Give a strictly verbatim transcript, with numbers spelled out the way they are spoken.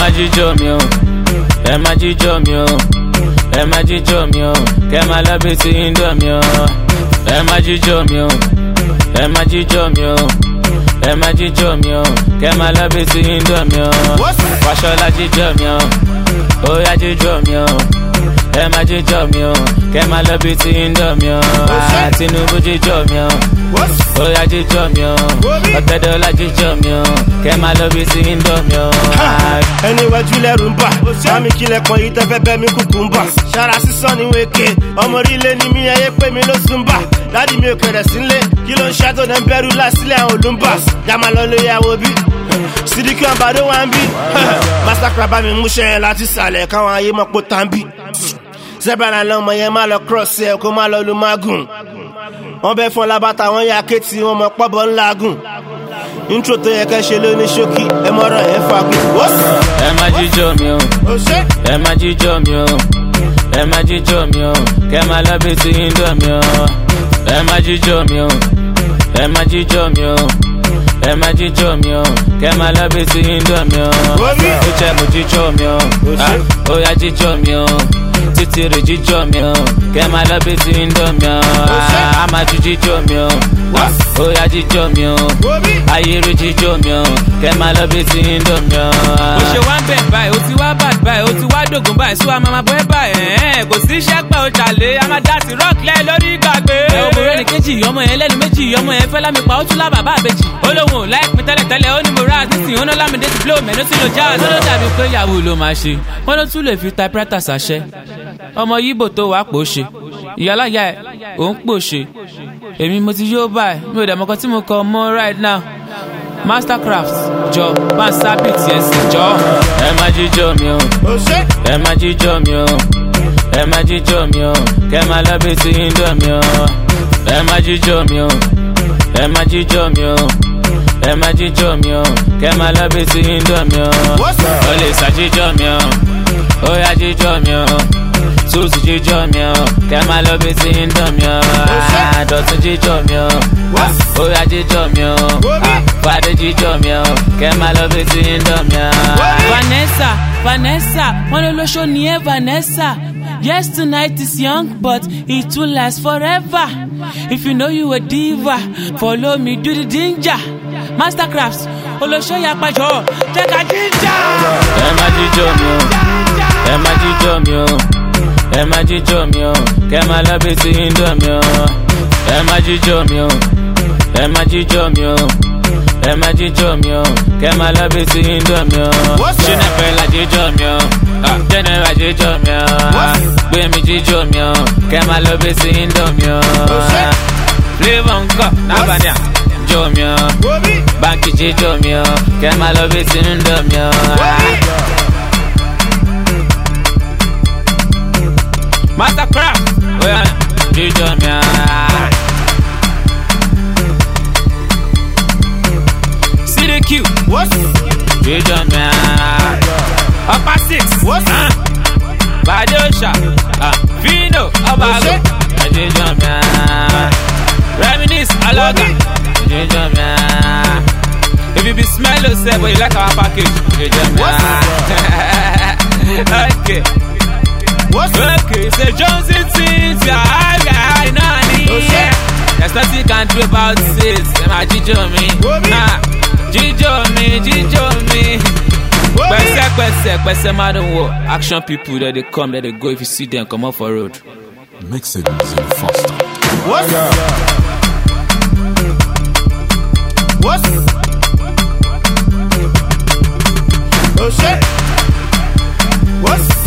má jíjó mi o, ẹ má jíjó mi o, ẹ má jíjó mi o, kẹ́ má lọ bí ti Indomie o. Ẹ má jíjó mi o, ẹ má jíjó mi o, ẹ má jíjó mi o, kẹ́ má lọ bí ti Indomie o. Wàṣọlá jíjó mi o, ó yá jíjó mi o, ẹ má jíjó mi o, kẹ́ má lọ bí ti Indomie o. Tinubu jíjó mi o, ó yá jíjó mi o, Ọ̀tẹ́dọ́lá jíjó mi o, kẹ́ má lọ bí ti Indomie o. Ẹni wájú lẹ́rù ń bà, sámi kílẹ̀ pọ̀ yìí tẹ́fẹ́ bẹ́ mi kúkú ń bà. Ṣara sísọ ni wéke, ọmọ orílẹ̀ ni mi ẹyẹ pé mi ló sùn bà. Dádì mi ò kẹ̀rẹ̀ sílé, kí ló ń ṣe tó dẹ̀ ń bẹ̀rù lásìlẹ̀ àwọn olùmbà. Dàmà lọ lè yàwó bí, Sídìkì Àbàdó wá ń bí. Mastercraft bá mi múṣẹ́ yẹn láti sàlẹ̀ káwọn ayé mọ̀ pọ̀ tán bí. Zebra lọmọ yẹn má lọ cross ẹ̀ kó má lọ lu mágùn. Wọ́n bẹ́ fún lábàtà wọn ya kéètì wọn mọ̀ pọ́bọ̀ ńlá gùn. Intro tó yẹ kẹ́ ṣe ló ní ṣókí ẹ mọ́rọ̀ ẹ̀ fagùn. Ẹ má jíjó mi o, ẹ má jíjó mi o, ẹ má jíjó mi o, kẹ́ má lọ bí ti Indomie o. Ẹ má jíjó mi o, ẹ má jíjó mi o, ẹ má jíjó mi o, kẹ́ má lọ bí ti Indomie o. Ó jẹ́ mo jíjó mi o, ó yá jíjó mi o, títí rè jíjó mi o, kẹ́ má lọ bí ti Indomie o. Amadu jíjó mi o, ó yá jíjó mi o, ayéré jíjó mi o, kẹ́ má lọ bí ti Indomie o. Ó ṣe wá ń bẹ̀ báyìí, ó ti wá bad báyìí, ó ti wá dògùn báyìí, sún àmọ́ máa bọ́ ẹ báyìí. Kò sí iṣẹ́ pẹ́ o tàlé, a máa dá sí rọ́ọ̀kìlẹ̀ lórí ìgbàgbé. Ẹ wo bòrẹ́ ní kejì, ọmọ yẹn lẹ́nu méjì, ọmọ yẹn fẹ́ lámi pa, ó tún lá bàbá àbèjì. Ó lóun ò láìpín tẹ́lẹ̀tẹ́lẹ̀, ó ní mo rà nísìnyí, ó ná lámìdé ti blow mẹ́nu tí lo já. Ó ló dàbí pé ìyàwó ló máa ṣe, wọ́n ló tún lè fi typewriter ṣàṣẹ. Ọmọ Yíbò tó wàá pò ṣe, ìyálàyà ẹ̀ òun pò ṣe. Èmi mo ti yóò báyìí, mi ò dẹ̀ mọ́kàn tí mo kọ mọ́ right now. Mastercraft jọ bá ń sábì tiẹ̀ sí jọ. Ẹ má jíjó mi o, ẹ má jíjó mi o, ẹ má jíjó mi o, kẹ́ má lọ bí ti Indomie o. Ẹ má jíjó mi o, ẹ má jíjó mi o, ẹ má jíjó mi o, kẹ́ má lọ bí ti Indomie o. Ó lè sá jíjó mi o, ó yá jíjó mi o, Suzu jíjó mi o, kẹ́ má lọ bí ti Indomie o. Dọ̀tun jíjó mi o, ó yá jíjó mi o, Fadé jíjó mi o, kẹ́ má lọ bí ti Indomie o. Vanessa, Vanessa, wọ́n ló lóṣó ni ẹ́ Vanessa. Yes, tonight is young, but it will last forever. If you know you a diva, follow me, do the ginger. Mastercraft, olóṣó yapajọ, jẹ́ ká ginger. Ẹ má jíjó mi o, ẹ má jíjó mi o, ẹ má jíjó mi o, kẹ́ má lọ bí ti Indomie o. Ẹ má jíjó mi o, ẹ má jíjó mi o, ẹ má jíjó mi o, kẹ́ má lọ bí ti Indomie o. Ṣínàfẹ́ la jíjó mi o, Jẹ́nẹ́rà jíjó mi o, Gbémi jíjó mi o, kẹ́ má lọ bí ti Indomie o. Flavour ńkọ́ n'Abania jíjó mi o, Báńkì jíjó mi o, kẹ́ má lọ bí ti Indomie o. Mastercraft, oya jíjó mi o. Sídìkì, jíjó mi o. Upper six, Badosha, Fino, Obago, jíjó mi o. Reminisce, Aloga, jíjó mi o. If you be smell yourself, but you like our package, jíjó mi o. Okay. Okay, say Johnson things, yeah, I know I need. There's nothing you can do about this. Them a jíjó mi, nah, jíjó mi, jíjó mi. Kwese, kwese, kwese, madam, what? Action people that they come, that they go. If you see them, come off for road. Mix it easy faster. What's What's Oh shit. What's